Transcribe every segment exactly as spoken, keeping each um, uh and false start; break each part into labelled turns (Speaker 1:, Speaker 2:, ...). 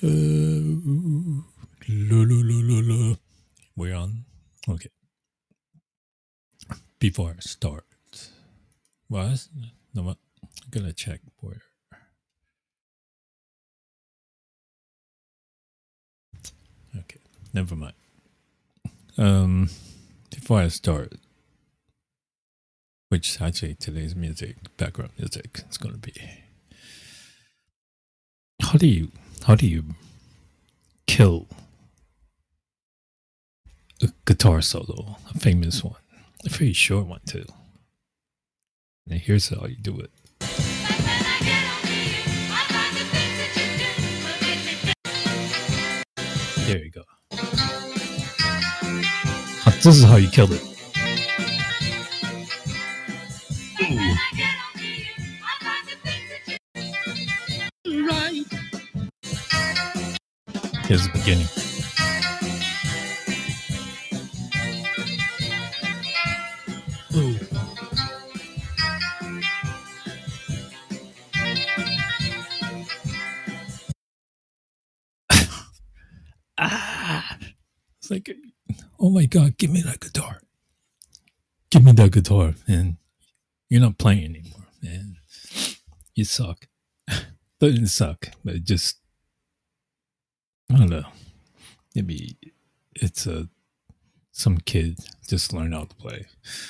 Speaker 1: Uh, lo, lo, lo, lo, lo. We're on. Okay. Before I start, was no, I'm gonna check where. Okay, never mind. Um, before I start, which actually today's music, background music, is gonna be. How do you how do you kill a guitar solo, a famous one, a very short one too? And here's how you do it. There you go. This is how you killed it. Ooh. Right. Here's the beginning. Ooh. Ah. It's like, oh my God, give me that guitar. Give me that guitar. And you're not playing anymore, man. You suck. But it didn't suck. But it just, I don't know. Maybe it's a some kid just learned how to play.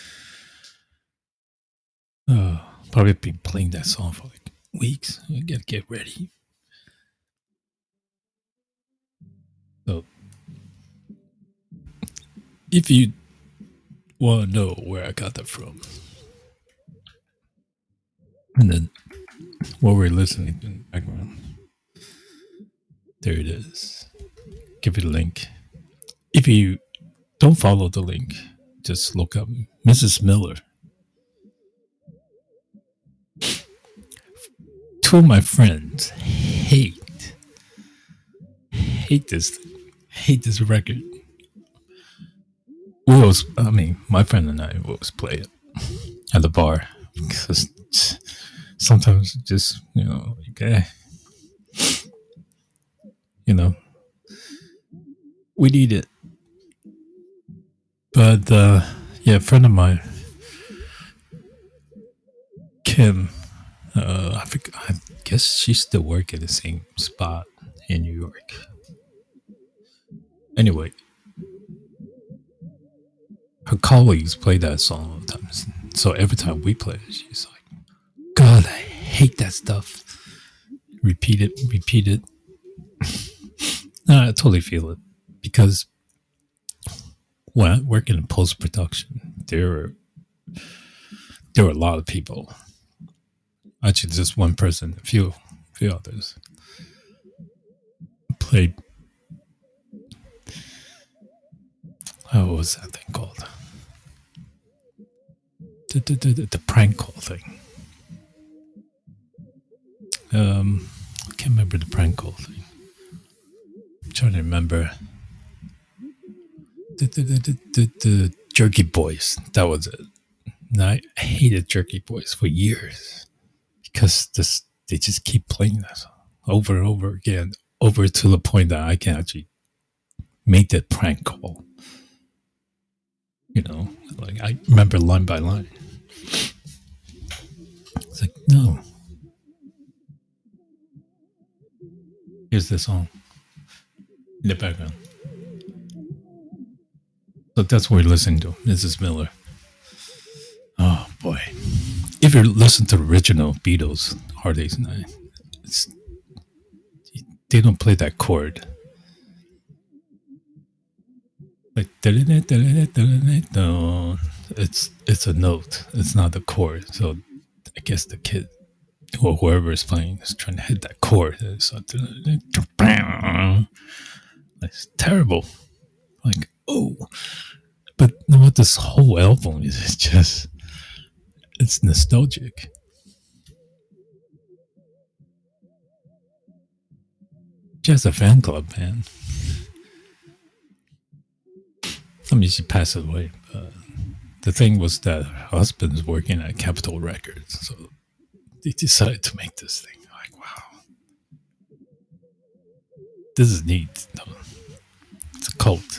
Speaker 1: Uh, probably been playing that song for like weeks. I gotta get ready. So, if you want to know where I got that from, and then what we're listening to in the background, there it is. Give it a link. If you don't follow the link, just look up Missus Miller. Two of my friends hate hate this hate this record. We always, I mean, my friend and I always play it at the bar because sometimes just, you know, okay, you know, we need it. But uh, yeah, a friend of mine, Kim, uh, I, think, I guess she still works at the same spot in New York. Anyway, her colleagues play that song all the time. So every time we play it, she's like, God, I hate that stuff. Repeat it, repeat it. No, I totally feel it. Because when I work in post-production, there are, there are a lot of people. Actually, just one person, a few, few others. Played, oh, what was that thing called? The, the, the, the prank call thing. Um, I can't remember the prank call thing. I'm trying to remember. The, the, the, the, the, the Jerky Boys. That was it. And I hated Jerky Boys for years because this they just keep playing that song over and over again, over to the point that I can actually make that prank call. You know, like I remember line by line. It's like, no. Here's the song in the background. So that's what we're listening to, Missus Miller. Oh boy. If you listen to the original Beatles, Hard Day's Night, it's, they don't play that chord. Like, it's it's a note. It's not the chord. So I guess the kid or whoever is playing is trying to hit that chord. So it's terrible. Like, oh. But you know what? This whole album is just, it's nostalgic. Just a fan club, man. I mean, she passed away. But the thing was that her husband's working at Capitol Records, so they decided to make this thing. Like, wow. This is neat. No, it's a cult.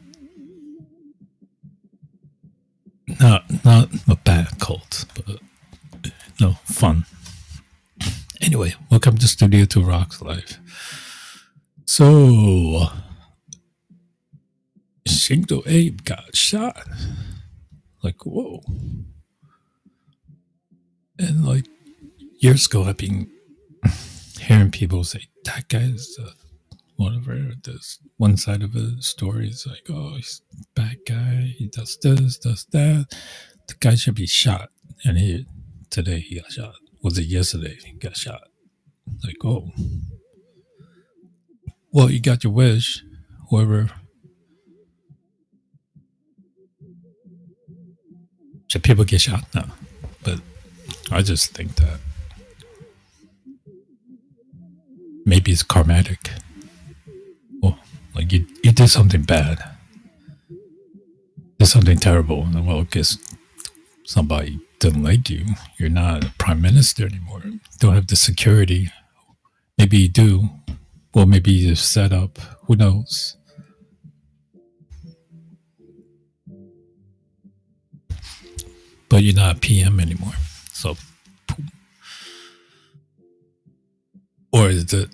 Speaker 1: Not not a bad cult, but no fun. Anyway, welcome to Studio Two Rocks Live. So, Shingo Abe got shot. Like, whoa. And like years ago, I've been hearing people say that guy's uh, whatever. This one side of the story is like, oh, he's a bad guy. He does this, does that. The guy should be shot. And he today he got shot. Was it yesterday? He got shot. Like, oh, well, you got your wish. Whoever. Should people get shot? No. But I just think that maybe it's karmatic. Well, like you, you did something bad. Did something terrible. And well, I guess somebody didn't like you. You're not a prime minister anymore. Don't have the security. Maybe you do. Well, maybe you're set up. Who knows? But you're not a P M anymore. So, or is it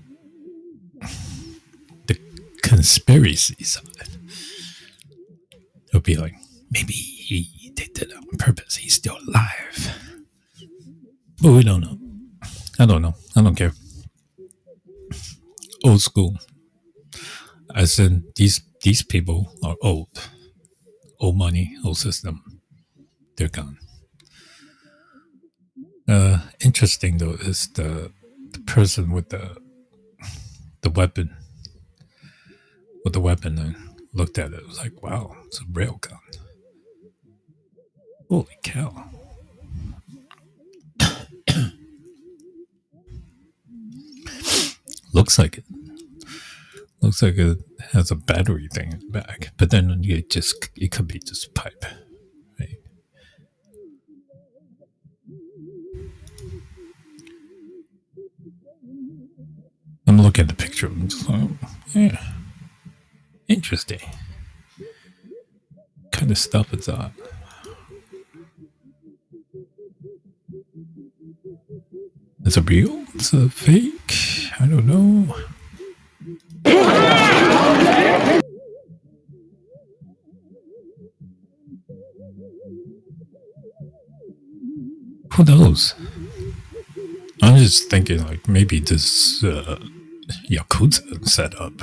Speaker 1: the conspiracy side? It'll be like, maybe he did it on purpose. He's still alive. But we don't know. I don't know. I don't care. Old school. I said these these people are old. Old money, old system. They're gone. Uh, interesting though is the the person with the the weapon. With the weapon, I looked at it. It was like, wow, it's a real gun. Holy cow! Looks like it. Looks like it has a battery thing in the back, but then you just it could be just pipe. Right? I'm looking at the picture. I'm just like, yeah, interesting. What kind of stuff is that? Is it real? It's a fake? I don't know. Who knows? I'm just thinking, like, maybe this uh, Yakuza setup.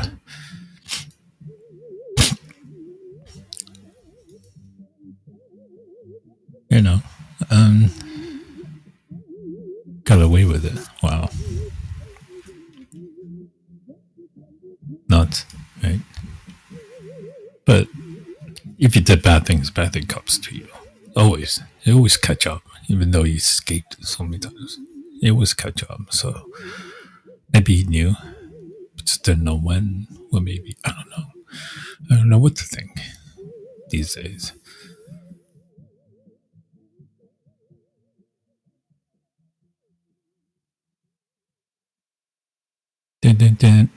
Speaker 1: You know, um, got away with it. Wow. Nuts, right? But if you did bad things, bad thing comes to you. Always. They always catch up, even though he escaped so many times. It always catch up. So maybe he knew, but just didn't know when. Or maybe, I don't know. I don't know what to think these days. Dun, dun, dun.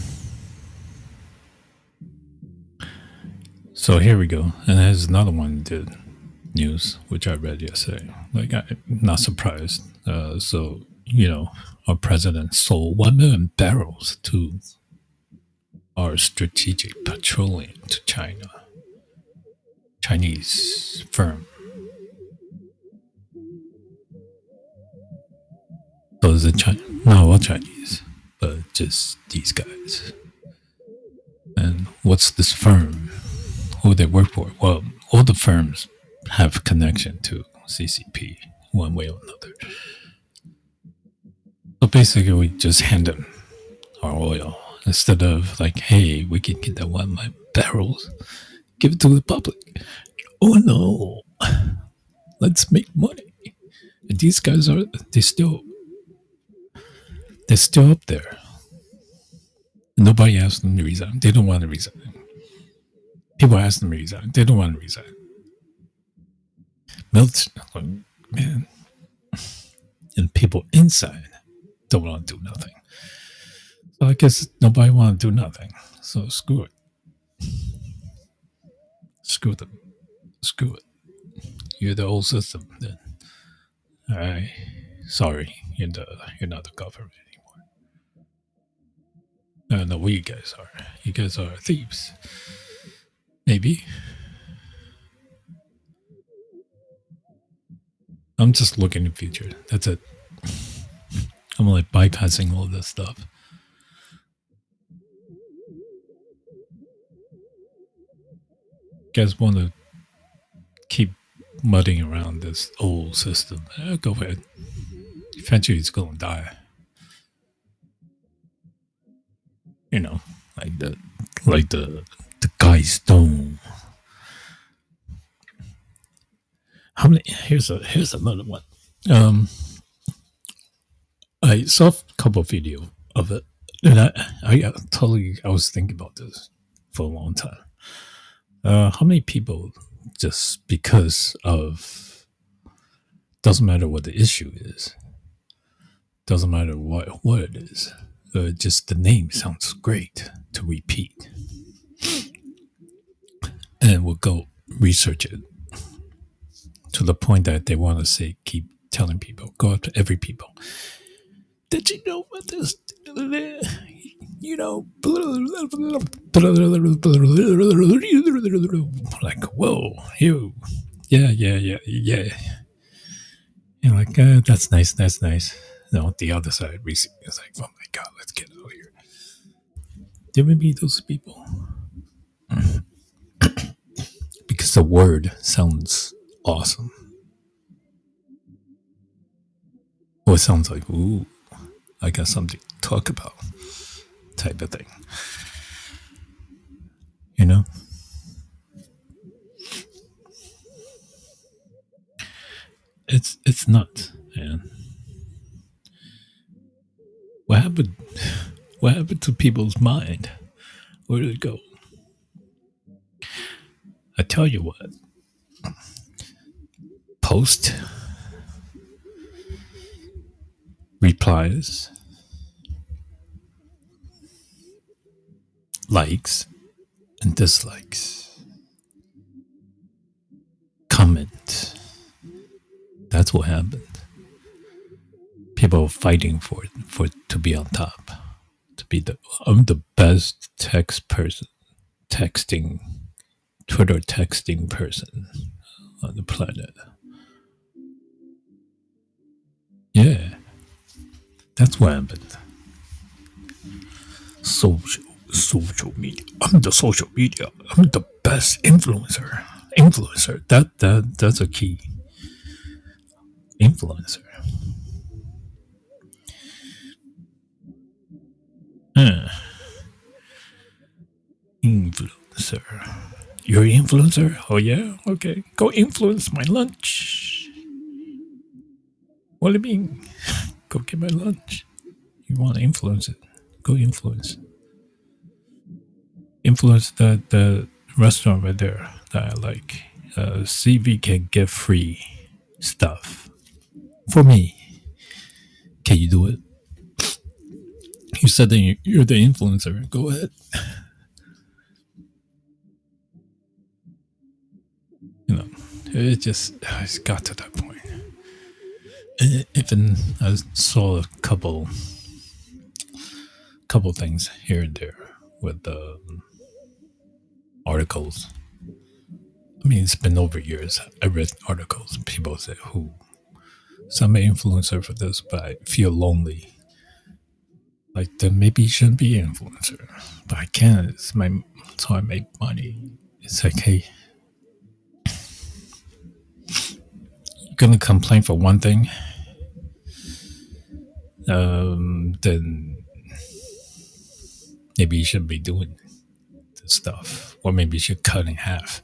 Speaker 1: So here we go. And there's another one did news, which I read yesterday. Like, I'm not surprised. Uh, so, you know, our president sold one million barrels to our strategic petroleum to China. Chinese firm. So is it China? Not all Chinese, but just these guys. And what's this firm? Who they work for? Well, all the firms have connection to C C P one way or another. So basically, we just hand them our oil instead of like, hey, we can get that one million barrels, give it to the public. Oh no, let's make money. And these guys are they still they're still up there. Nobody asked them to resign. They don't want to resign. People ask them to resign. They don't want to resign. Military, man, and people inside don't want to do nothing. So I guess nobody want to do nothing. So screw it. Screw them. Screw it. You're the old system. Then I sorry, you're the you're not the government anymore. Uh, no, we you guys are. You guys are thieves. Maybe. I'm just looking in the future. That's it. I'm like bypassing all this stuff. You guys want to keep mudding around this old system? Eh, go ahead. Eventually, it's going to die. You know, like the like the the guy stone. How many? Here's a here's another one. Um, I saw a couple of video of it, and I I got totally I was thinking about this for a long time. Uh, how many people just because of doesn't matter what the issue is, doesn't matter what what it is, uh, just the name sounds great to repeat, and we'll go research it to the point that they want to say keep telling people, go up to every people. Did you know what this? You know, like whoa, you, yeah, yeah, yeah, yeah. You're like, uh, that's nice, that's nice. No, the other side, is like, oh my god, let's get out of here. Did we meet those people? Because the word sounds awesome. Or it sounds like, ooh, I got something to talk about, type of thing. You know? It's it's nuts, man. What happened? What happened to people's mind? Where did it go? I tell you what. Post replies, likes, and dislikes. Comment. That's what happened. People fighting for it, for it to be on top. To be the I'm the best text person, texting, Twitter texting person on the planet. Yeah, that's what happened. Social, social media. I'm the social media. I'm the best influencer. Influencer. That that that's a key. Influencer. Uh, influencer. You're an influencer? Oh yeah? Okay. Go influence my lunch. What do you mean? Go get my lunch. You want to influence it? Go influence. Influence the, the restaurant right there that I like. Uh, C V can get free stuff for me. Can you do it? You said that you're the influencer. Go ahead. You know, it just it's got to that point. And even I saw a couple, couple things here and there with the um, articles. I mean, it's been over years. I read articles. People say, "Who? So I'm an influencer for this, but I feel lonely." Like, then maybe you shouldn't be an influencer. But I can't. It's my. That's how I make money. It's like, hey, you're gonna complain for one thing, um, then maybe you shouldn't be doing this stuff, or maybe you should cut in half.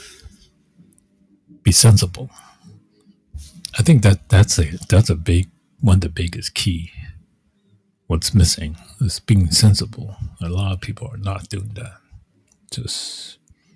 Speaker 1: Be sensible. I think that that's a that's a big one of the biggest key. What's missing is being sensible. A lot of people are not doing that. Just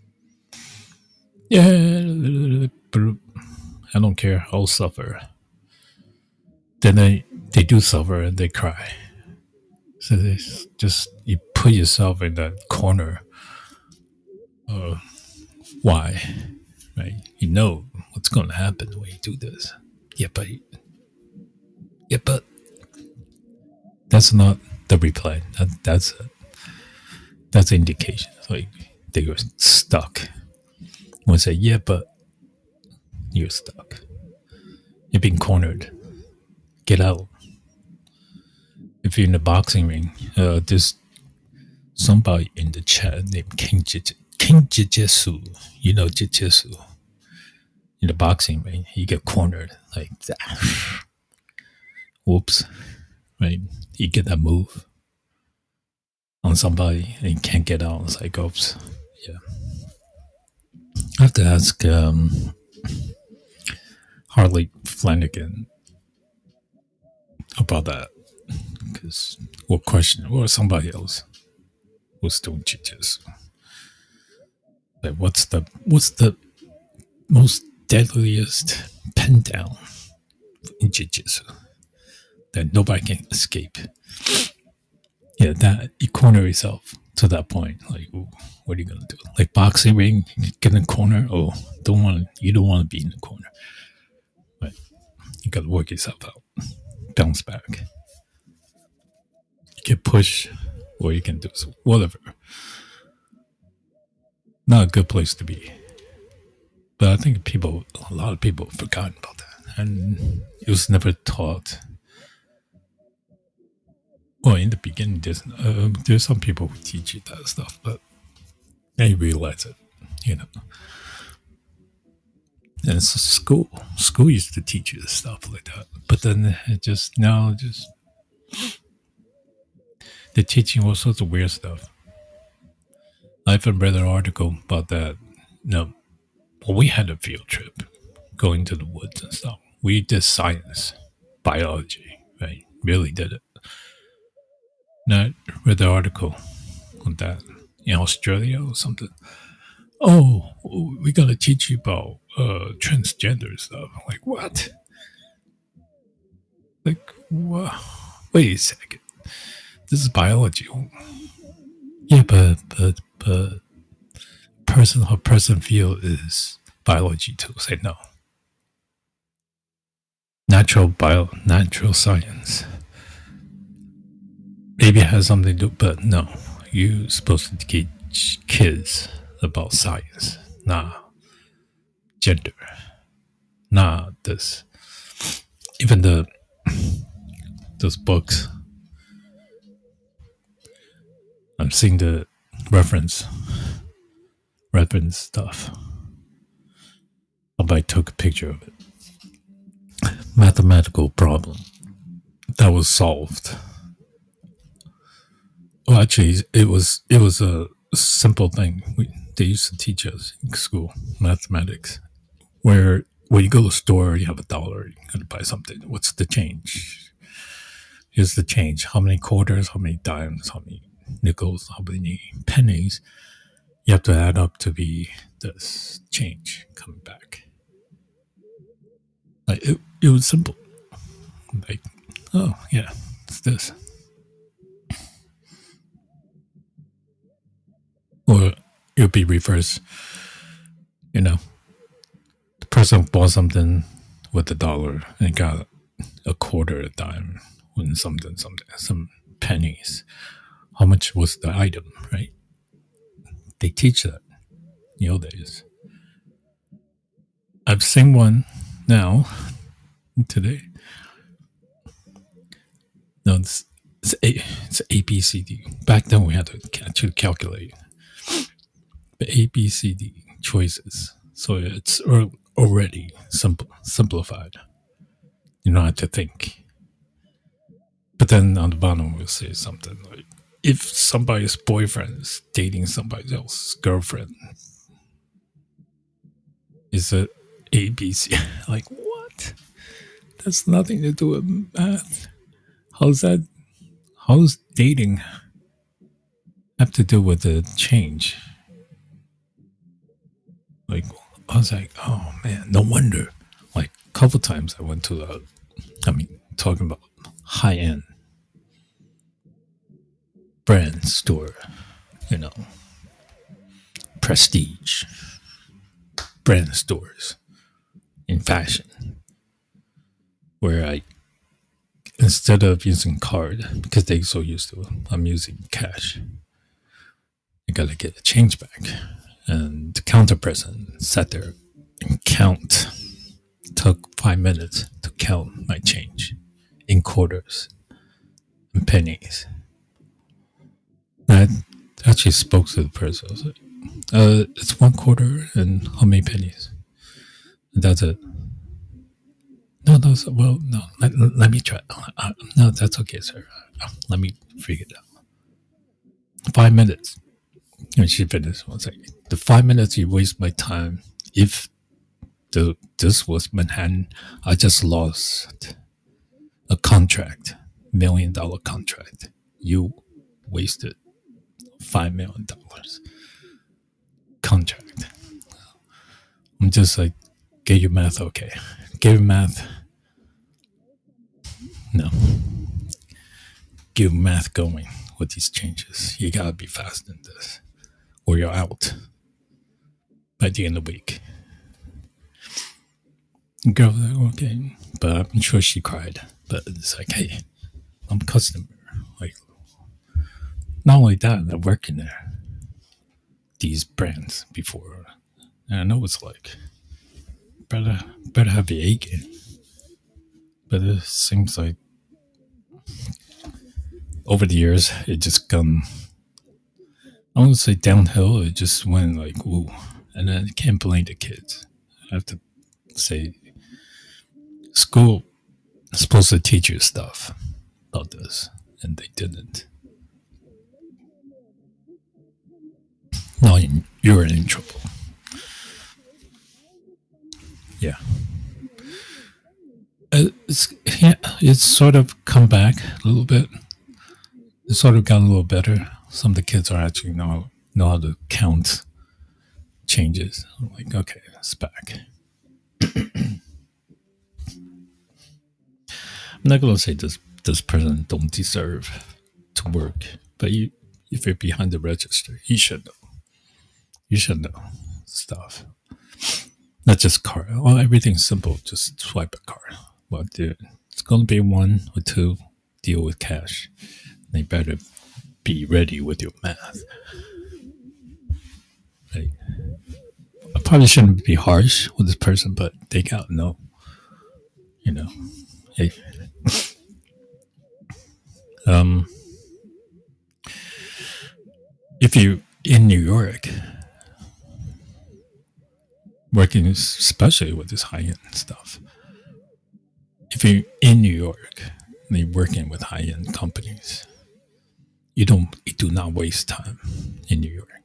Speaker 1: yeah, I don't care. I'll suffer. Then they they do suffer and they cry. So it's just you put yourself in that corner. Uh, why? Right? You know what's going to happen when you do this. Yeah, but yeah, but that's not the reply. That, that's a, that's an indication. Like they were stuck. When I say yeah, but you're stuck. You're being cornered. Get out. If you're in the boxing ring, uh, there's somebody in the chat named King Jiu- King Jiu-Jitsu. You know Jiu-Jitsu. In the boxing ring, you get cornered like that. Whoops. Right? You get that move on somebody and you can't get out. It's like, oops. Yeah. I have to ask um, Harley Flanagan about that. Because we'll question it. Or somebody else who's doing jiu-jitsu. Like, what's the, what's the most deadliest pen down in jiu-jitsu that nobody can escape? Yeah, that you corner yourself to that point. Like, ooh, what are you gonna do? Like boxing ring, you get in the corner. Oh, don't want you don't want to be in the corner. But you got to work yourself out, bounce back. You can push, or you can do so, whatever. Not a good place to be. But I think people, a lot of people, have forgotten about that, and it was never taught. Well, in the beginning, there's uh, there's some people who teach you that stuff, but they realize it, you know. And it's a school. School used to teach you stuff like that, but then it just now just they're teaching all sorts of weird stuff. I even read an article about that. No, well, we had a field trip going to the woods and stuff. We did science, biology, right? Really did it. Now, I read the article on that in Australia or something. Oh, we got to teach you about uh, transgender stuff. Like, what? Like, what? Wait a second. This is biology. Yeah, but, but, but person how person feel is biology too. Say no. Natural bio, natural science. Maybe it has something to do, but no. You're supposed to teach kids about science, not gender, not this. Even the those books, I'm seeing the reference, reference stuff. Somebody took a picture of it. Mathematical problem that was solved. Well, actually, it was it was a simple thing. We, they used to teach us in school mathematics, where when you go to the store, you have a dollar, you're going to buy something. What's the change? Here's the change. How many quarters? How many dimes? How many nickels? How many pennies? You have to add up to be this change coming back. Like it, it was simple. Like, oh yeah, it's this. Or it would be reverse. You know, the person bought something with a dollar and got a quarter, a dime, and something, something, some pennies. How much was the item, right? They teach that in the old days. I've seen one now, today. No, it's, it's, A, it's A, B, C, D. Back then we had to actually calculate the A, B, C, D choices. So it's already simple, simplified. You don't have to think. But then on the bottom we'll say something like, if somebody's boyfriend is dating somebody else's girlfriend, is it A, B, C? Like, what? That's nothing to do with math. How's that? How's dating have to do with the change? Like, I was like, oh man, no wonder. Like, a couple times I went to, uh, I mean, talking about high end brand store, you know, prestige brand stores in fashion, where I, instead of using card, because they so used to, I'm using cash. I gotta get a change back. And the counter person sat there and count. Took five minutes to count my change in quarters and pennies. I actually spoke to the person. I was like, uh, it's one quarter and how many pennies? And that's it. No, no, so, well, no, let, let me try. Uh, no, that's okay, sir. Uh, let me figure it out. Five minutes. And she finished. I was like, the five minutes you waste my time. If the this was Manhattan, I just lost a contract, million dollar contract. You wasted five million dollars contract. I'm just like, get your math okay. Get your math. No. Get your math going with these changes. You gotta be fast in this, or you're out by the end of the week. The girl was like, okay, but I'm sure she cried. But it's like, hey, I'm a customer. Like, not only that, I work in there. These brands before, and I know it's like better, better have the A game. But it seems like over the years, it just gone. I won't say downhill. It just went like, ooh, and then I can't blame the kids. I have to say, school is supposed to teach you stuff about this, and they didn't. Now you're in trouble. Yeah. It's, yeah, it's sort of come back a little bit. It's sort of gotten a little better. Some of the kids are actually know know how to count changes. I'm like, okay, it's back. I'm not gonna say this this person don't deserve to work, but you, if you're behind the register, you should know. You should know stuff. Not just card. Well, everything's simple. Just swipe a card. Well, dude, it's gonna be one or two. Deal with cash. They better be ready with your math. Right? I probably shouldn't be harsh with this person, but they gotta know. You know, hey. Um, if you in New York, working especially with this high end stuff, if you're in New York and you're working with high end companies, you don't you do not waste time in New York.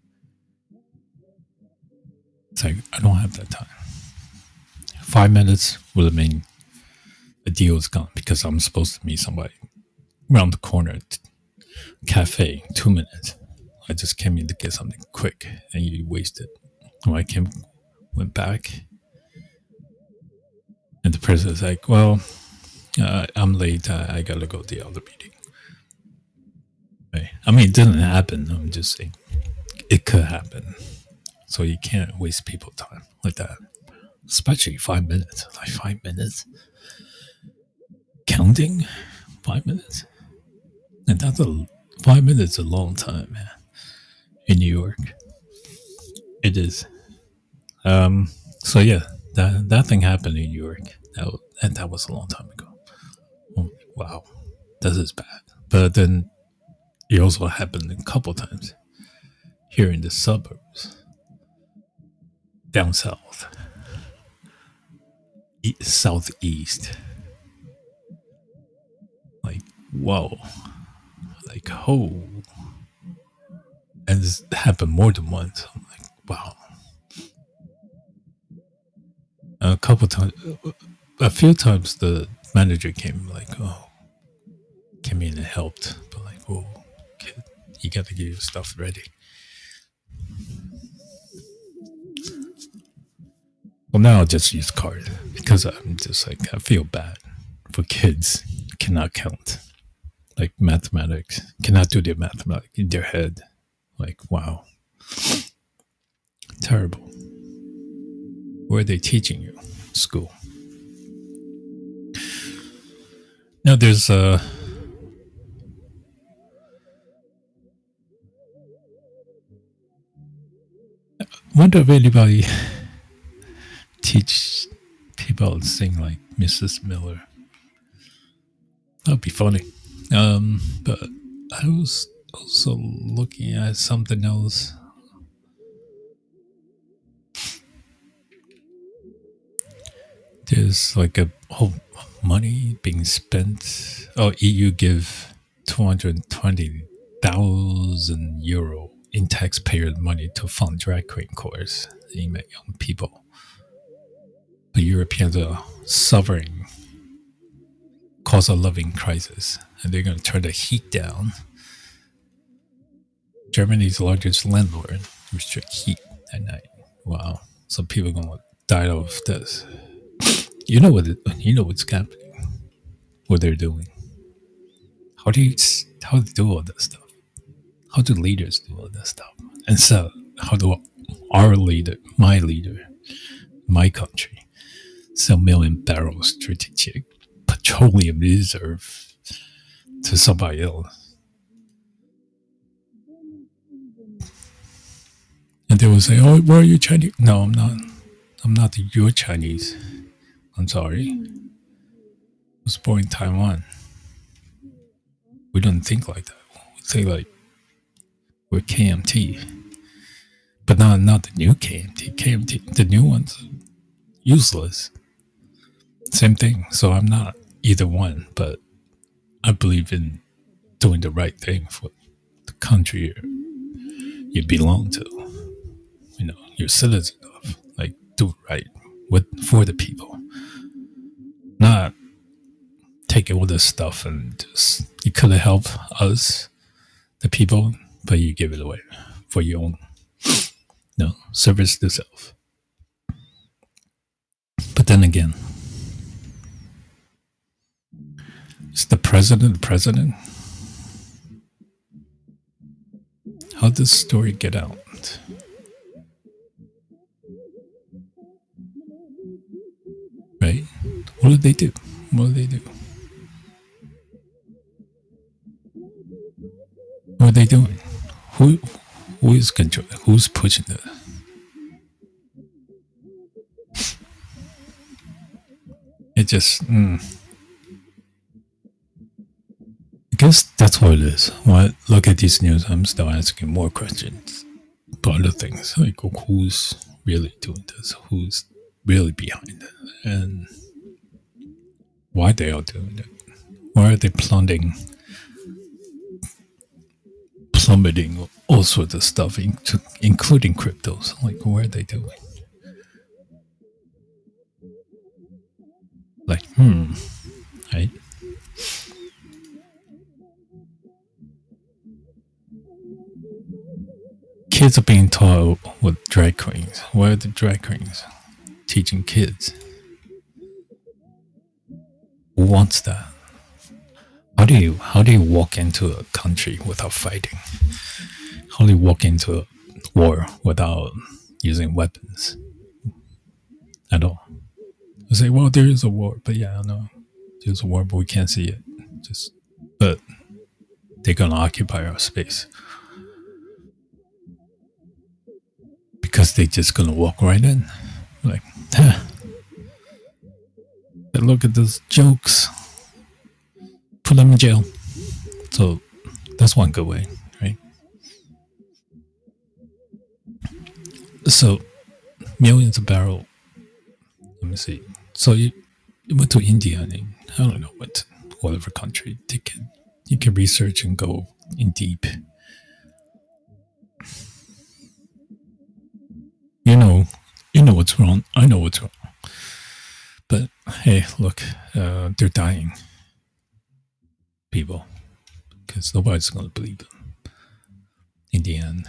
Speaker 1: It's like, I don't have that time. Five minutes would have mean the deal is gone because I'm supposed to meet somebody around the corner at cafe. Two minutes. I just came in to get something quick, and you wasted. When I came, went back, and the person is like, "Well, uh, I'm late. Uh, I gotta go to the other meeting." Right? I mean, it didn't happen. I'm just saying it could happen. So you can't waste people's time like that, especially five minutes. Like five minutes, counting five minutes, and that's a five minutes. A long time, man. In New York, it is. Um. So yeah, that that thing happened in New York. That was, and that was a long time ago. Oh, wow, this is bad. But then it also happened a couple times here in the suburbs, down south, e- southeast. Like, whoa, like, oh, and this happened more than once. I'm like, wow. And a couple times, a few times, the manager came like, oh, came in and helped, but like, oh, kid, you got to get your stuff ready. Well, now I'll just use card because I'm just like, I feel bad for kids who cannot count. like mathematics, cannot do their mathematics in their head. Like, wow, terrible. Where are they teaching you? School. Now there's uh wonder if anybody teach people to sing like Missus Miller. That'd be funny. Um, but I was also looking at something else. There's like a whole money being spent. Oh, E U give two hundred twenty thousand euro in taxpayer money to fund drag queen course aimed at young people. The Europeans are suffering cost of living crisis, and they're going to turn the heat down. Germany's largest landlord restrict heat at night. Wow, some people are going to die of this. You know what? It, you know what's happening. What they're doing. How do you how do they do all this stuff? How do leaders do all this stuff? And so, how do our leader, my leader, my country, sell million barrels strategic petroleum reserve to somebody else? And they will say, "Oh, where are you Chinese?" No, I'm not. I'm not your Chinese. I'm sorry. I was born in Taiwan. We don't think like that. We think like we're K M T, but not not the new K M T. K M T, the new ones, useless. Same thing. So I'm not either one, but I believe in doing the right thing for the country you belong to. You know, you're a citizen of. Like, do it right with for the people, not take all this stuff and just you could have helped us, the people, but you give it away for your own, you know, service to self. But then again, is the president the president? How does this story get out? Right? What did they do? What did they do? What are they doing? Who who is controlling? Who's pushing it? It just mm. I guess that's what it is. When I look at these news, I'm still asking more questions about other things, like who's really doing this, who's really behind it, and why they are doing it. Why are they plundering, plummeting all sorts of stuff, into, including cryptos? Like, what are they doing? Like, hmm, right? Kids are being taught with drag queens. Why are the drag queens teaching kids? Who wants that? How do you how do you walk into a country without fighting? How do you walk into a war without using weapons at all? I say, well, there is a war, but yeah, I know there's a war, but we can't see it. Just, but they're gonna occupy our space because they're just gonna walk right in, like, huh. Look at those jokes. Put them in jail. So that's one good way, right? So millions of barrel. Let me see. So you, you went to India and I don't know what whatever country. You can you can research and go in deep. You know, you know what's wrong. I know what's wrong. But hey, look, uh, they're dying. People, because nobody's going to believe them in the end.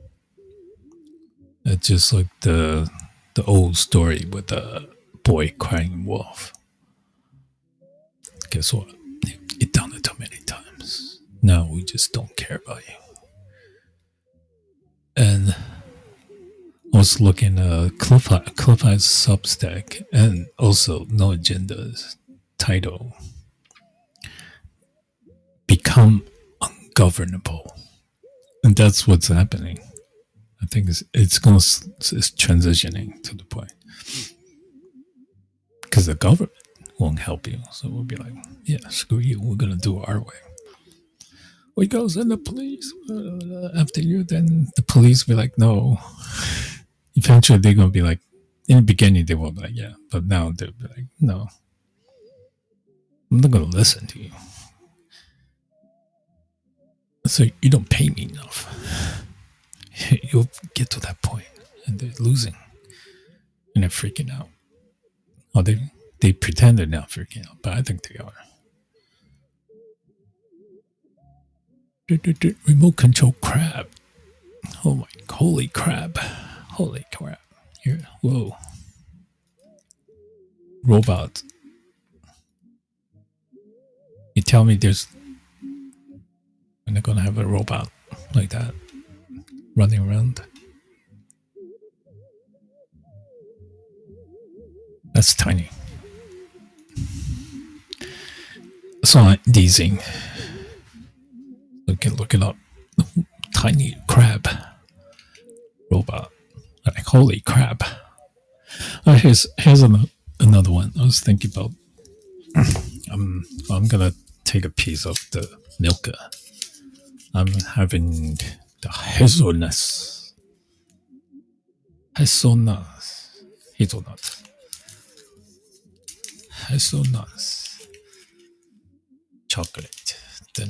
Speaker 1: It's just like the the old story with the boy crying wolf. Guess what? It done it too many times. now we just don't care about you. And I was looking at Cliff Cliffhigh's Substack and also No Agenda's title, Become Ungovernable. And that's what's happening. I think it's, it's going to, it's transitioning to the point. Because the government won't help you. So we'll be like, yeah, screw you. We're going to do it our way. We go send the police uh, after you. Then the police will be like, no. Eventually they're going to be like, in the beginning they will be like, yeah. But now they'll be like, no. I'm not going to listen to you. So you don't pay me enough. You'll get to that point and they're losing. And they're freaking out. Oh, they they pretend they're not freaking out, but I think they are. Remote control crab. Oh my, holy crap. Holy crap. Here, whoa. Robot. You tell me there's... I'm not going to have a robot like that running around. That's tiny. So Dezing. Look it, look it up. Tiny crab robot. Like holy crap. Oh, here's here's an, another one. I was thinking about. um, I'm gonna take a piece of the Milka. I'm having the hazelnuts. Hazelnuts. Hazelnuts. Hazelnuts. Chocolate. Then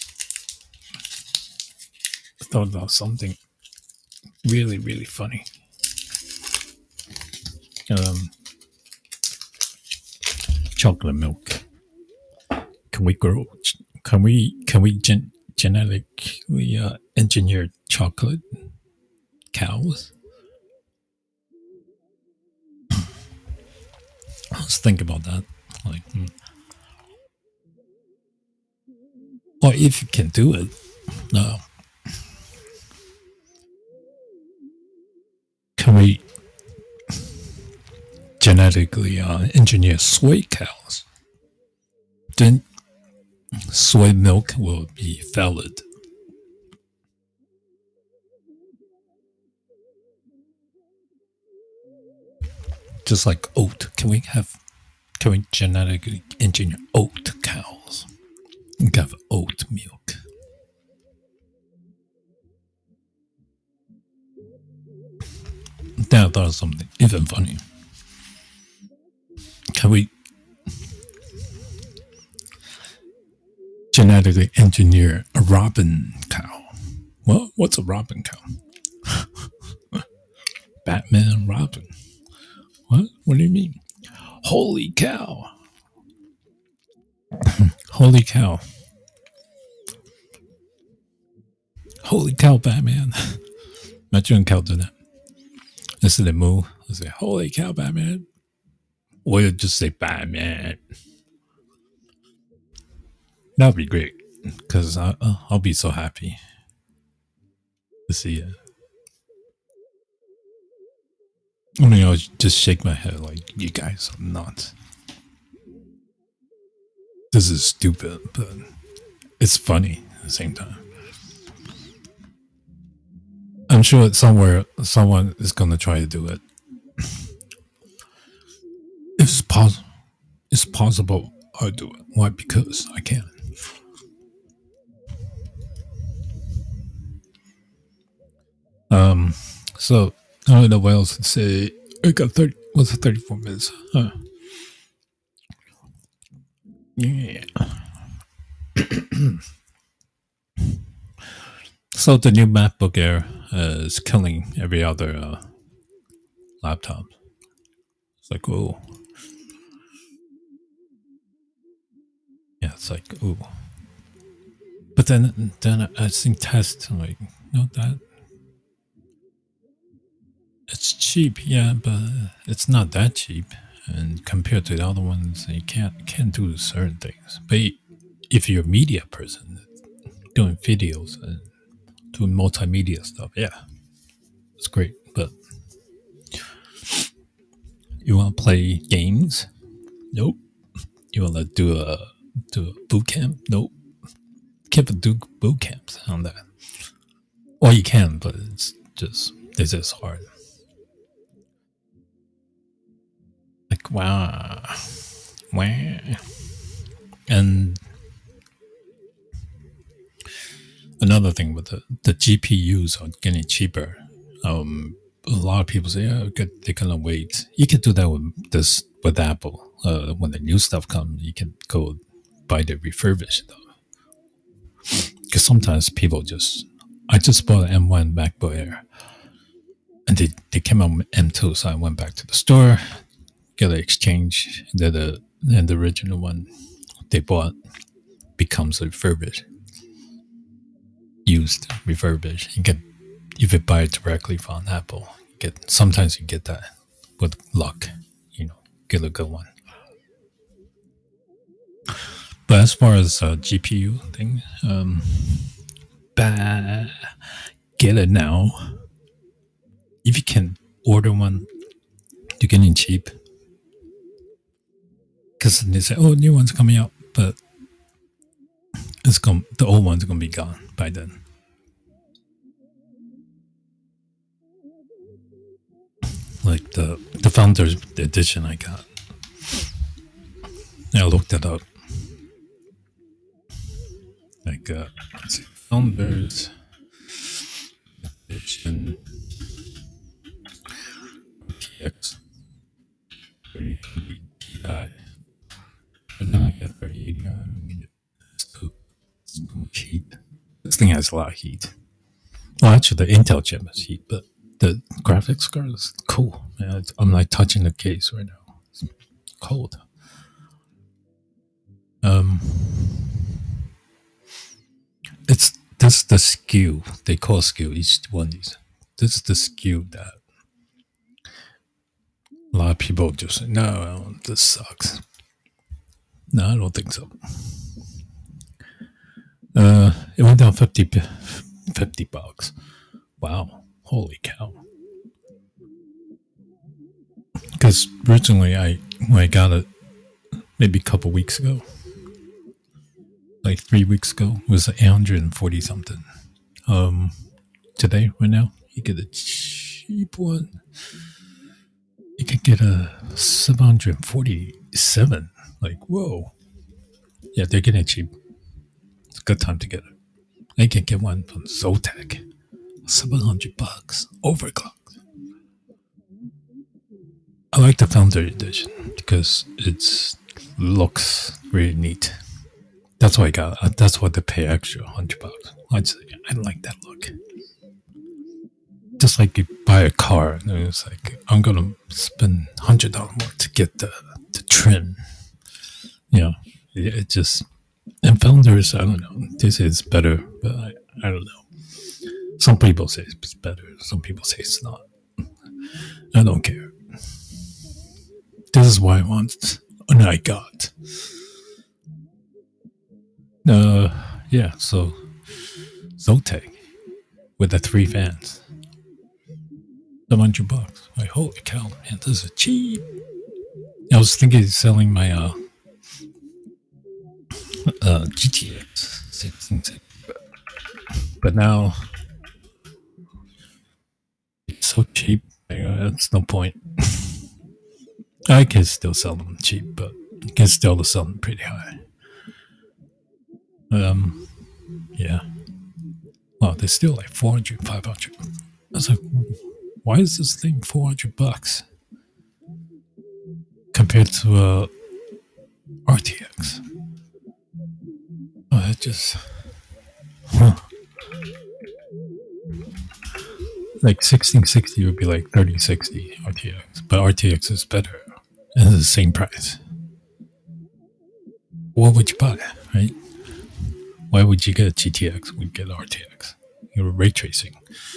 Speaker 1: I thought about something really, really funny. Um, chocolate milk. Can we grow? Can we? Can we gen- genetically uh, engineer chocolate cows? I was thinking about that. Like, hmm. Or if you can do it, uh, can we genetically uh, engineer soy cows? Then soy milk will be valid. Just like oat. Can we have, can we genetically engineer oat cows? We can have oat milk. Then I thought of something even funny. Can we genetically engineer a robin cow? Well, what's a robin cow? Batman Robin. What? What do you mean? Holy cow. Holy cow. Holy cow, Batman. Imagine cow do that. Instead of moo, I say, holy cow, Batman. Or you just say Batman. That would be great. Because I'll be so happy to see it. I mean, I'll just shake my head like, you guys are nuts. This is stupid, but it's funny at the same time. I'm sure somewhere someone is going to try to do it. If it's possible, it's possible I'll do it. Why? Because I can. Um. So I don't know what else to say. I got thirty. What's thirty-four minutes? Huh. Yeah. So the new MacBook Air uh, is killing every other uh, laptop. It's like, oh. Yeah, it's like, ooh. But then, then I think test like, no, that it's cheap, yeah, but it's not that cheap. And compared to the other ones, you can't can't do certain things. But if you're a media person, doing videos and doing multimedia stuff. Yeah, it's great. But you want to play games? Nope. You want to do a do a boot camp? Nope. Can't do boot camps on that. Well, you can, but it's just it's just hard. Like wow, wow, and another thing with the the G P Us are getting cheaper. Um, a lot of people say, "Yeah, good, they're gonna wait." You can do that with this with Apple. Uh, when the new stuff comes, you can go buy the refurbished stuff. Because sometimes people just, I just bought an M one MacBook Air, and they they came out with M two, so I went back to the store, got an exchange. Then the and the original one they bought becomes a refurbished, used refurbished. You get if you buy it directly from Apple, you get sometimes you get that with luck, you know, get a good one. But as far as uh, G P U thing, um, bah, get it now. If you can order one, you're getting cheap. Because they say, "Oh, new one's coming out," but it's going the old one's gonna be gone by then. Like the the Founders Edition I got. I looked it up. Like uh, let's see, Founders Edition R T X thirty eighty Ti. But now I got thirty eighty. I don't need it. It's too, it's too much heat. This thing has a lot of heat. Well, actually, the Intel chip has heat, but the graphics card is cool. Man, I'm like touching the case right now. It's cold. Um, it's this is the S K U they call S K U each one of these. This is the S K U that a lot of people just say, "No, this sucks." No, I don't think so. Uh, it went down fifty, fifty bucks. Wow, holy cow! Because originally, I when I got it, maybe a couple weeks ago, like three weeks ago, it was eight hundred and forty something. Um, today, right now, you get a cheap one. You can get a seven hundred forty-seven. Like, whoa! Yeah, they're getting cheap. It's a good time to get it. I can get one from Zotac, seven hundred bucks, overclocked. I like the Founder Edition because it looks really neat. That's why I got. Uh, that's why they pay extra hundred bucks. I just, I like that look. Just like you buy a car, and it's like I'm gonna spend hundred dollars more to get the the trim. You know, it, it just and Founders. I don't know. They say it's better, but I, I don't know. Some people say it's better. Some people say it's not. I don't care. This is why I want and I got. Uh, yeah, so Zotac with the three fans. seven hundred bucks. Like, holy cow, man, this is cheap. I was thinking of selling my uh, uh, G T X, but now it's so cheap. Uh, that's no point. I can still sell them cheap, but I can still sell them pretty high. Um, yeah. Well, they're still like four hundred, five hundred. I was like, why is this thing four hundred bucks compared to uh, R T X? Oh, it just, huh. Like sixteen sixty would be like thirty sixty R T X, but R T X is better and it's the same price. What would you buy, right? Why would you get a G T X when you get R T X? You're ray tracing.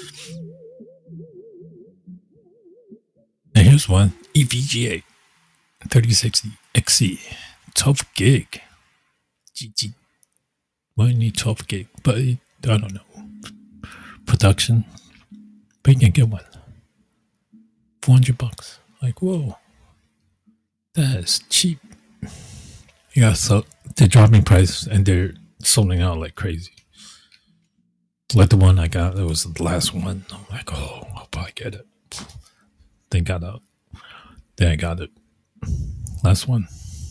Speaker 1: And here's one E V G A thirty sixty X E, twelve gig. G G. Why you need twelve gig? But I don't know. Production, but you can get one. four hundred bucks. Like, whoa. That's cheap. Yeah, so they're dropping price and they're selling out like crazy. Like the one I got, it was the last one. I'm like, oh, I'll probably get it. Then got out. Then I got it. Last one.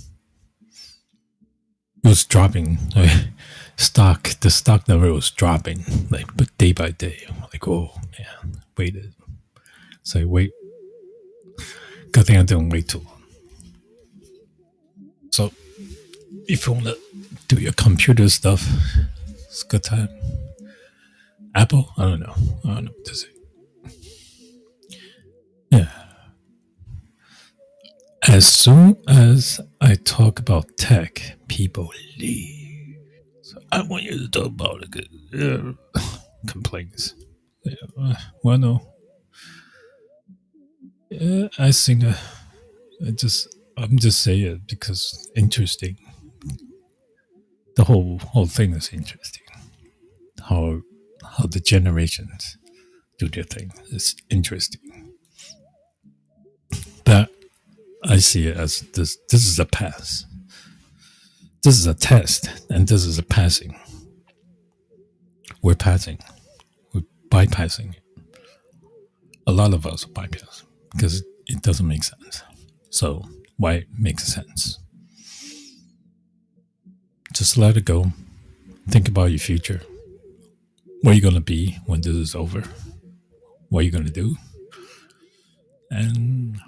Speaker 1: It was dropping. Like, stock, the stock number was dropping, like, but day by day. I'm like, oh, man, waited. So I wait. Good thing I didn't wait too long. So if you want to do your computer stuff, it's a good time. Apple? I don't know. I don't know what to say. Yeah. As soon as I talk about tech, people leave. So I want you to talk about it. Uh, complaints. Yeah, uh, well, no. Yeah, I think uh, I just I'm just saying it because interesting. The whole whole thing is interesting. How how the generations do their thing is interesting. But I see it as this this is a pass. This is a test and this is a passing. We're passing. We're bypassing it. A lot of us bypass because it doesn't make sense. So why it makes sense? Just let it go. Think about your future. What are you going to be when this is over? What are you going to do? And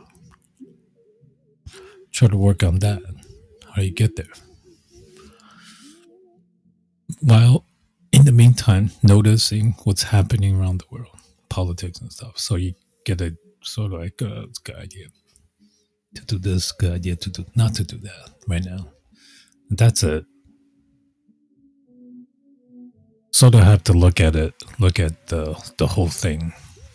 Speaker 1: try to work on that. How do you get there? While in the meantime, noticing what's happening around the world, politics and stuff. So you get a sort of like, uh, it's a good idea to do this, good idea to do, not to do that right now. And that's it. Sort of have to look at it, look at the the whole thing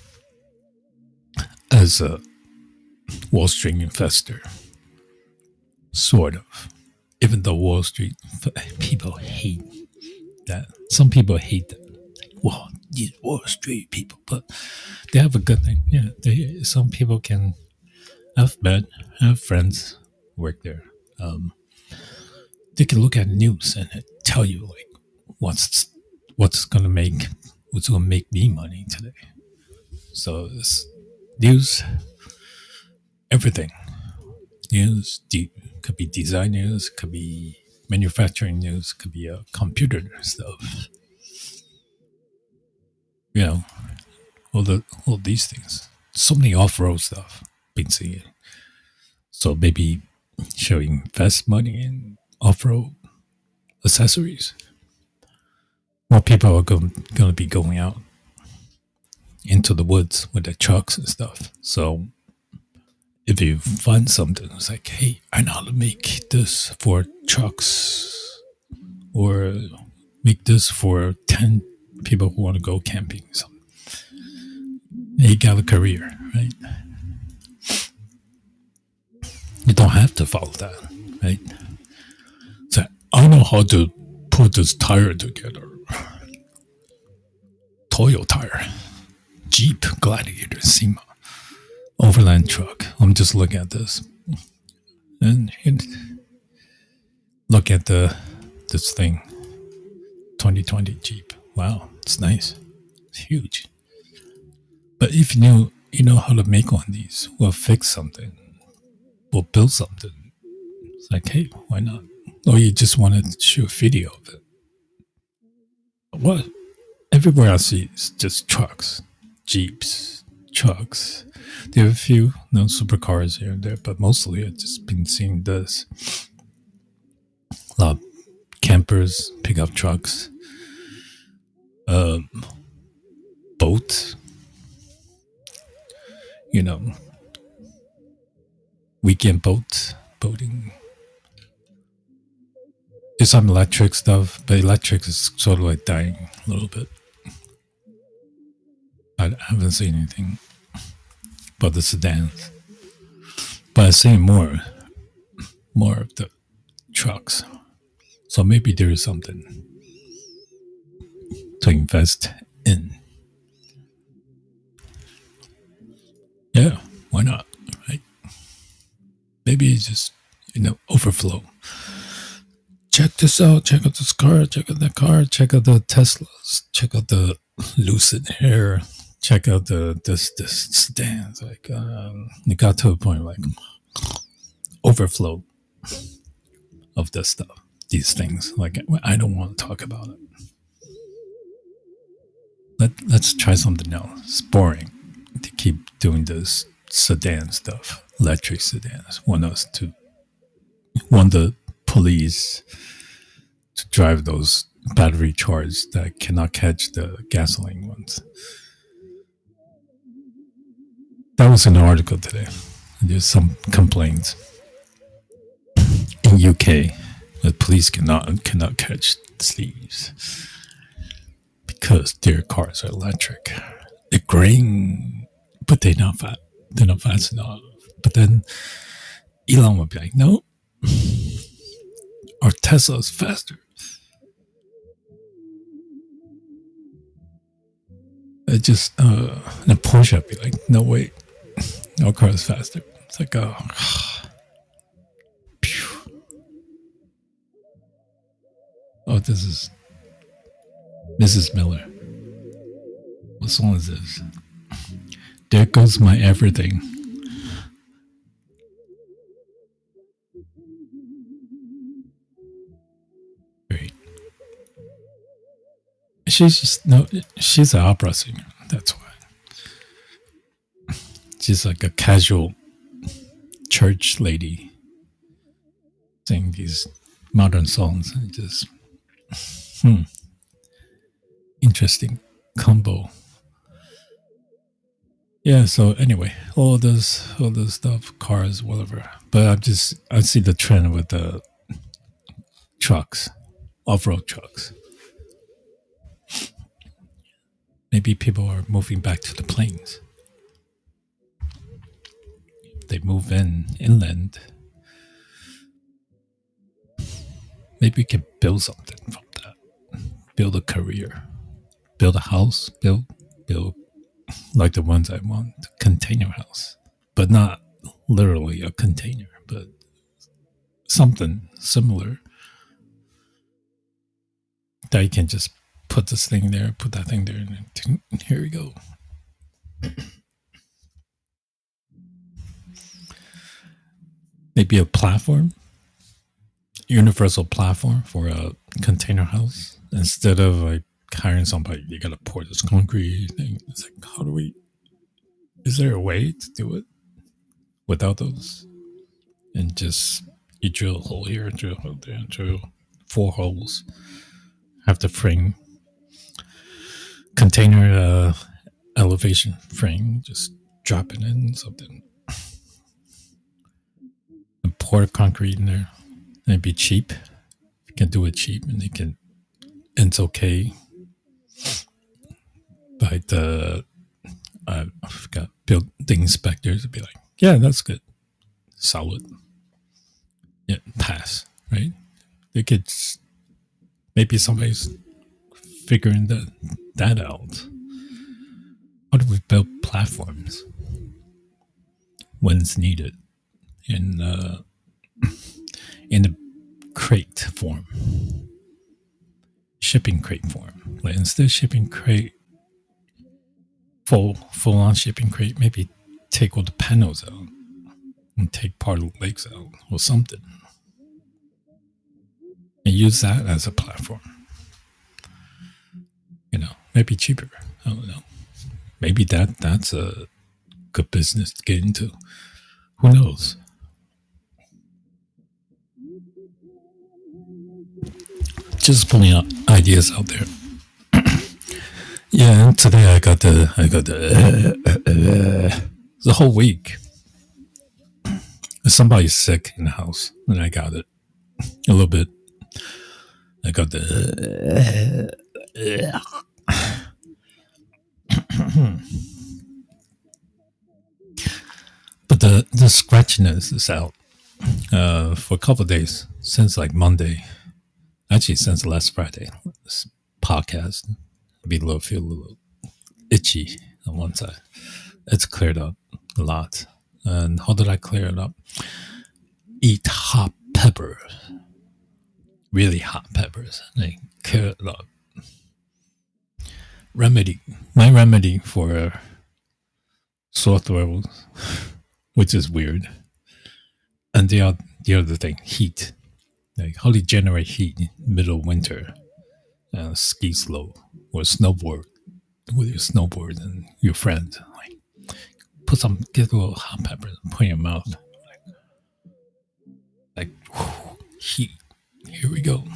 Speaker 1: as a Wall Street investor. Sort of. Even though Wall Street people hate that. Some people hate that. Well, these Wall Street people, but they have a good thing. Yeah, they, some people can have met, have friends work there. Um, they can look at news and tell you like what's what's gonna make what's gonna make me money today. So it's news, everything. News de- could be design news, could be manufacturing news, could be a computer stuff. You know, all the all these things. So many off-road stuff been seeing. So maybe showing invest money in off-road accessories. More people are going to be going out into the woods with their trucks and stuff. So if you find something, it's like, hey, I know how to make this for trucks, or make this for ten people who want to go camping. So you got a career, right? You don't have to follow that, right? So I know how to put this tire together. Toyo tire, Jeep, Gladiator, SEMA, overland truck. I'm just looking at this, and it, look at the this thing, twenty twenty Jeep. Wow, it's nice. It's huge. But if you know you know how to make one of these, we'll fix something, we'll build something. It's like, hey, why not? Or you just want to shoot a video of it. What? Everywhere I see is just trucks, Jeeps, trucks. There are a few no supercars here and there, but mostly I've just been seeing this. A lot of campers, pickup trucks, um, boats, you know, weekend boats, boating. There's some electric stuff, but electric is sort of like dying a little bit. I haven't seen anything but the sedans. But I've seen more, more of the trucks. So maybe there is something. to invest in. Yeah, why not? Right? Maybe it's just, you know, overflow. Check this out. Check out this car. Check out that car. Check out the Teslas. Check out the Lucid Air. Check out the this this sedans. Like um, it got to a point like overflow of this stuff. These things. Like I don't want to talk about it. Let let's try something else. It's boring to keep doing this sedan stuff. Electric sedans. Want us to want the police to drive those battery charged that cannot catch the gasoline ones. That was an article today. There's some complaints in U K that police cannot cannot catch thieves because their cars are electric. They're green, but they're not fast. They're not fast enough. But then Elon would be like, "No, our Tesla is faster." It just uh, and a Porsche would be like, "No, wait, our car is faster." It's like, oh. Oh, this is Missus Miller. What song is this? There Goes My Everything. Great. She's just no. She's an opera singer. That's why. She's like a casual church lady, singing these modern songs. And just hmm, interesting combo. Yeah. So anyway, all this, all this stuff, cars, whatever. But I just I see the trend with the trucks, off-road trucks. Maybe people are moving back to the plains. They move in inland. Maybe we can build something from that. Build a career. Build a house. Build, build like the ones I want. Container house. But not literally a container, but something similar that you can just put this thing there, put that thing there, and here we go. Maybe a platform, universal platform for a container house. Instead of like hiring somebody, you gotta pour this concrete thing. It's like, how do we? Is there a way to do it without those? And just you drill a hole here, drill a hole there, drill four holes. Have the frame, container uh, elevation frame, just drop it in something. And pour concrete in there. And it'd be cheap. You can do it cheap and it can, and it's okay. But the, I forgot, building inspectors would be like, yeah, that's good. Solid. Yeah, pass, right? They could, maybe somebody's figuring that, that out. How do we build platforms when it's needed in uh, in a crate form, shipping crate form? Like instead of shipping crate, full full on shipping crate, maybe take all the panels out and take part of the legs out or something, and use that as a platform. You know, maybe cheaper. I don't know. Maybe that that's a good business to get into. Who knows? Just pulling out ideas out there. Yeah, and today I got the I got the uh, uh, uh, the whole week. Somebody's sick in the house, and I got it a little bit. I got the. Uh, uh, but the the scratchiness is out uh, for a couple of days since like Monday. Actually, since last Friday, this podcast be a little feel a little itchy on one side. It's cleared up a lot. And how did I clear it up? Eat hot peppers, really hot peppers. They clear it up. Remedy. My remedy for sore throat, which is weird. And the other, the other thing, heat. Like how do you generate heat in middle of winter? Uh, ski slow or snowboard with your snowboard and your friend. Like put some, get a little hot pepper and put in your mouth. Like, like whew, heat. Here we go.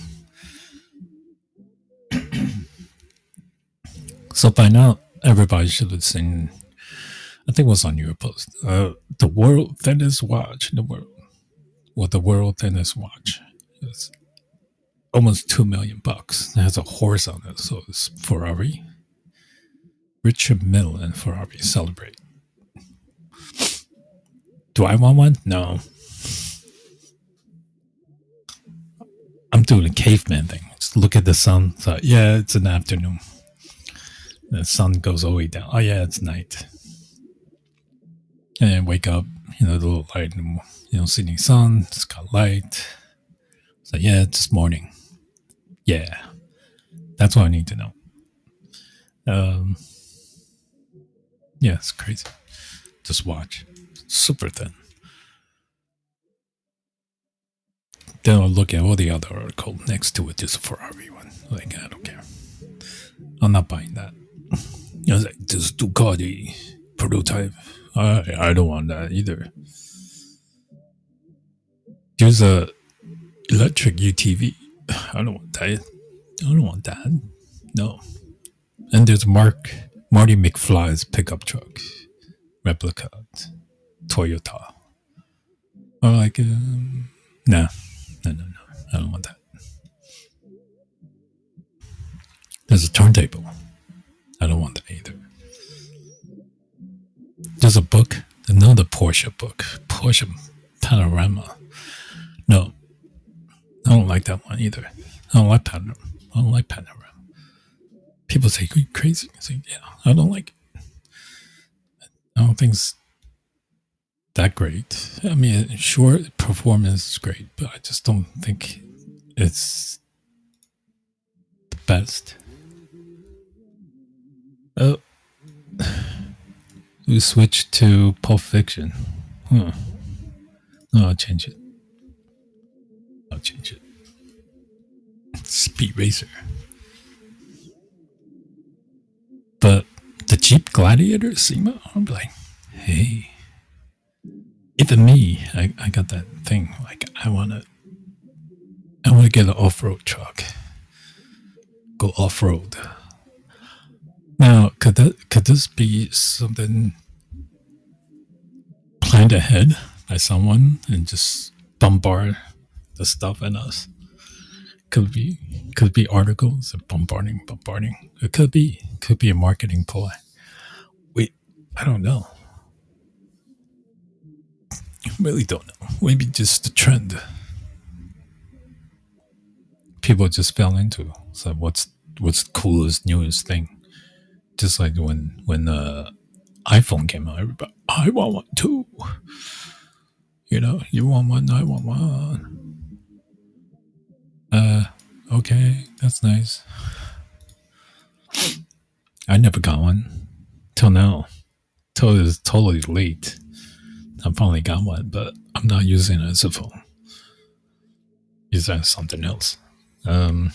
Speaker 1: So by now, everybody should have seen. I think it was on your post. Uh, the world thinnest watch in the world. Well, the world thinnest watch. It's almost two million bucks. It has a horse on it, so it's Ferrari. Richard Mille and Ferrari celebrate. Do I want one? No. I'm doing a caveman thing. Just look at the sun. So, yeah, it's an afternoon. The sun goes all the way down. Oh, yeah, it's night. And then wake up, you know, the little light, you know, setting sun. It's got light. So, yeah, it's morning. Yeah. That's what I need to know. Um, yeah, it's crazy. Just watch. Super thin. Then I'll look at all the other articles next to it, just a Ferrari one. Like, I don't care. I'm not buying that. You know, like, this Ducati prototype. I, I don't want that either. There's a electric U T V. I don't want that. I don't want that. No. And there's Mark Marty McFly's pickup truck replica, Toyota. I'm like, um, nah, no, no, no. I don't want that. There's a turntable. I don't want that either. There's a book, another Porsche book, Porsche Panorama. No, I don't like that one either. I don't like Panorama. I don't like Panorama. People say, "You're crazy." I say, "Yeah, I don't like it. I don't think it's that great. I mean, sure, performance is great, but I just don't think it's the best." Oh, we switched to Pulp Fiction. Huh. No, I'll change it. I'll change it. Speed Racer. But the Jeep Gladiator SEMA, I'm like, hey, even me, I, I got that thing. Like, I wanna, I wanna get an off-road truck. Go off-road. Now, could that could this be something planned ahead by someone and just bombard the stuff in us? Could be, could be articles of bombarding, bombarding. It could be, could be a marketing ploy. Wait, I don't know. I really don't know. Maybe just the trend people just fell into. So what's what's the coolest, newest thing? Just like when when the iPhone came out, everybody, I want one too. You know, you want one, I want one. Uh, okay, that's nice. I never got one till now. Till it's totally late. I finally got one, but I'm not using it as a phone. Use that as something else. Um,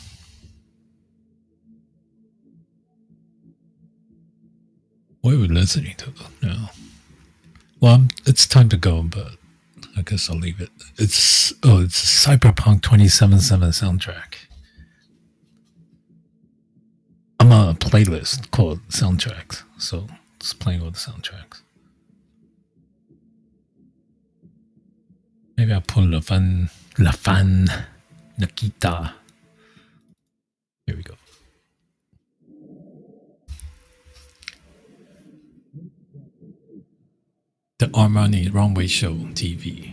Speaker 1: what are we listening to now? Well, it's time to go, but I guess I'll leave it. It's oh, it's Cyberpunk twenty seventy-seven soundtrack. I'm on a playlist called Soundtracks, so it's playing all the soundtracks. Maybe I'll put La Fan, La Fan, Nikita. Here we go. The Armani Runway Show T V.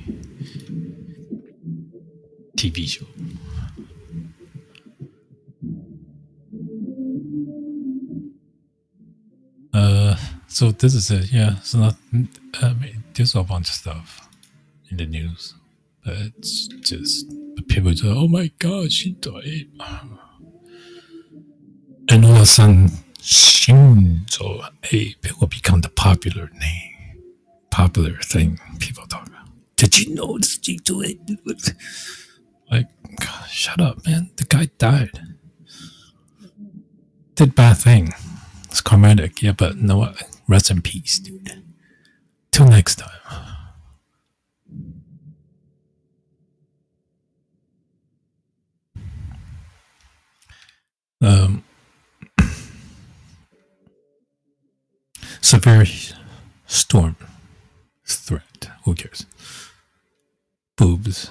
Speaker 1: T V show. so this is it. Yeah, it's not. I mean, there's a bunch of stuff in the news, but it's just but people just, oh my god, she died, and all of a sudden, Shinzo Abe will become the popular name, popular thing people talk about. Did you know this Shinzo Abe? Like, God, shut up, man. The guy died. Did bad thing. It's karmatic, yeah, but no, what? Rest in peace, dude. Till next time. Um, severe storm threat. Who cares? Boobs.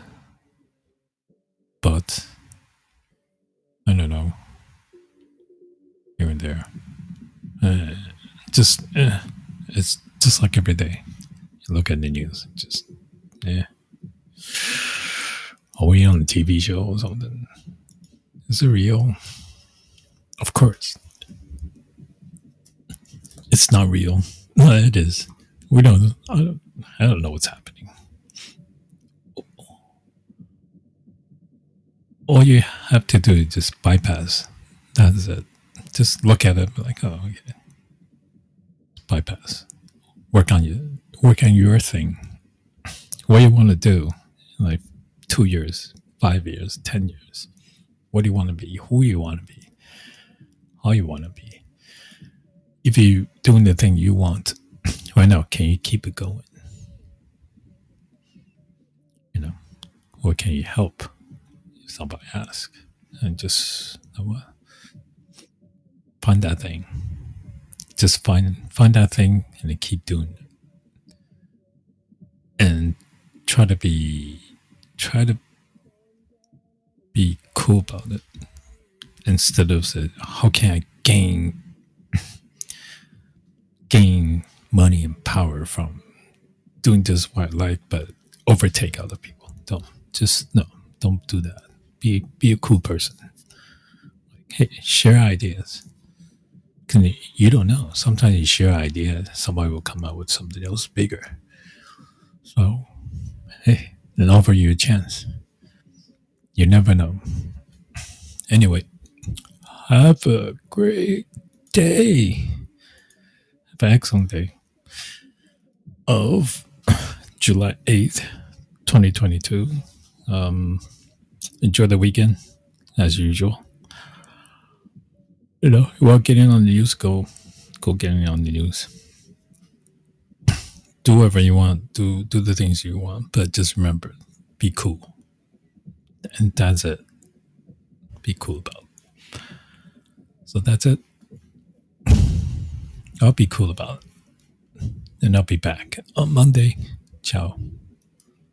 Speaker 1: But I don't know. Here and there. Uh, just uh, it's just like every day. You look at the news, just yeah. Are we on a T V show or something? Is it real? Of course. It's not real. No, it is. We don't. I don't. I don't know what's happening. All you have to do is just bypass. That's it. Just look at it, like, oh, okay. Bypass. Work on you. Work on your thing. What you want to do, like two years, five years, ten years. What do you want to be? Who you want to be? How you want to be? If you doing the thing you want right now, can you keep it going? You know, or can you help? If somebody asks, and just you know what, find that thing. Just find find that thing and then keep doing it, and try to be try to be cool about it instead of say, how can I gain gain money and power from doing this what I like, but overtake other people. Don't just no, don't do that. Be be a cool person. Like, hey, share ideas. Can you, you don't know. Sometimes you share ideas, somebody will come out with something else bigger. So hey, then offer you a chance. You never know. Anyway, have a great day. Have an excellent day of July eighth, twenty twenty-two. Um, enjoy the weekend as usual. You know, you want to get in on the news, go go get in on the news. Do whatever you want, do do the things you want, but just remember, be cool. And that's it. Be cool about it. So that's it. I'll be cool about it. And I'll be back on Monday. Ciao.